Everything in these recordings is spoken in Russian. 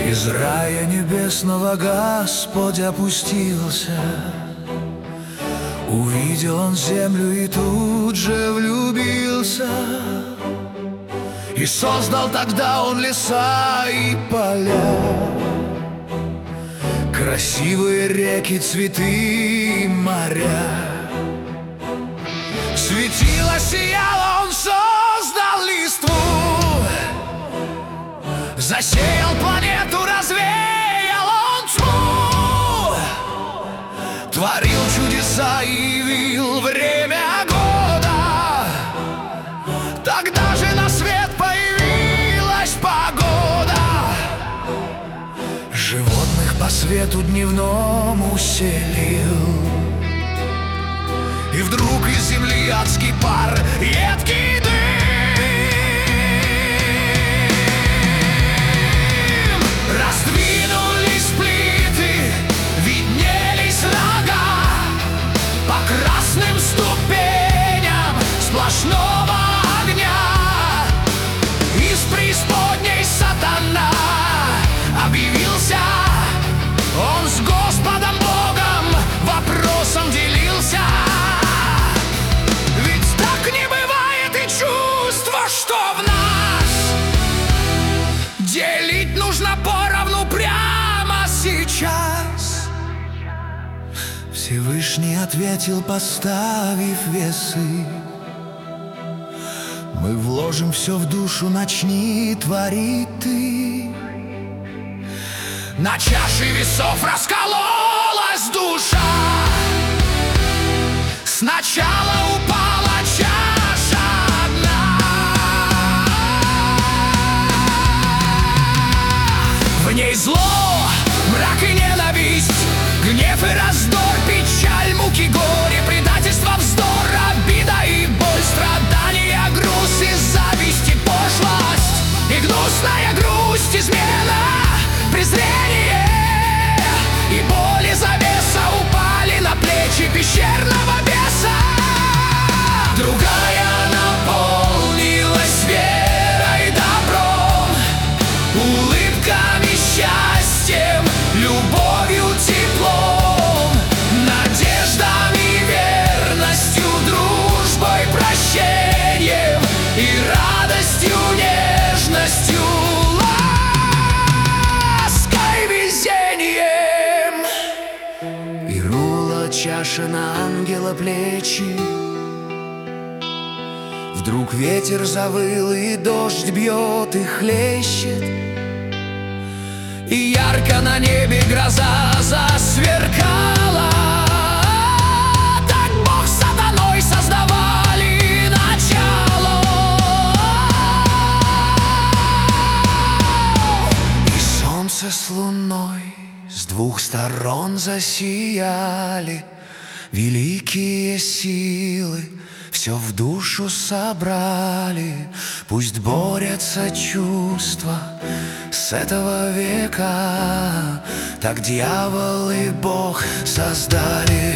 Из рая небесного Господь опустился. Увидел он землю и тут же влюбился. И создал тогда он леса и поля, красивые реки, цветы и моря. Светило, сияло, он создал листву, засеял планету, развеял он тьму, творил чудеса и явил время года. Тогда же на свет появилась погода. Животных по свету дневному селил. И вдруг из земли адский пар, едкий дым. Раздвинулись плиты, виднелись рога по красным ступеням сплошного огня. Из преисподней сатана объявился. Он с Господом Богом вопросом делился. Ведь так не бывает и чувство, что в нас делить нужно поровну прямо сейчас. Всевышний ответил, поставив весы: мы вложим все в душу, начни творить ты. На чаше весов раскололась душа. Сначала упала чаша одна. В ней зло, мрак и ненависть, гнев и раздор, печаль, муки, горе, предательство, вздор, обида и боль, страдания, груз и зависть и пошлость, и гнусная грусть, измена, презрение и боли завеса упали на плечи пещерного беса. Другая наполнилась верой, добром, улыбками, счастьем, любовью, теплом, надеждами, верностью, дружбой, прощением и радостью, нежностью, чаша на ангела плечи. Вдруг ветер завыл, и дождь бьет и хлещет, и ярко на небе гроза засверкала. Так Бог с сатаной создавали начало. И солнце с луной с двух сторон засияли. Великие силы все в душу собрали. Пусть борются чувства с этого века. Так дьявол и Бог создали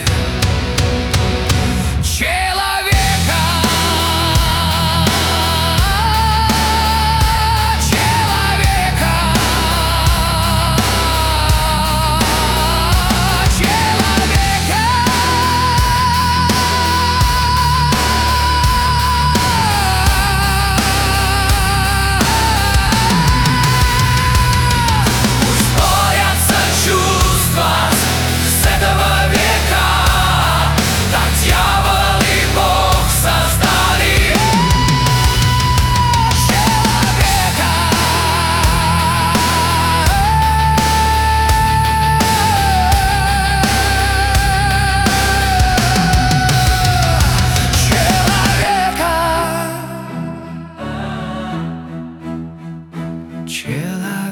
человека.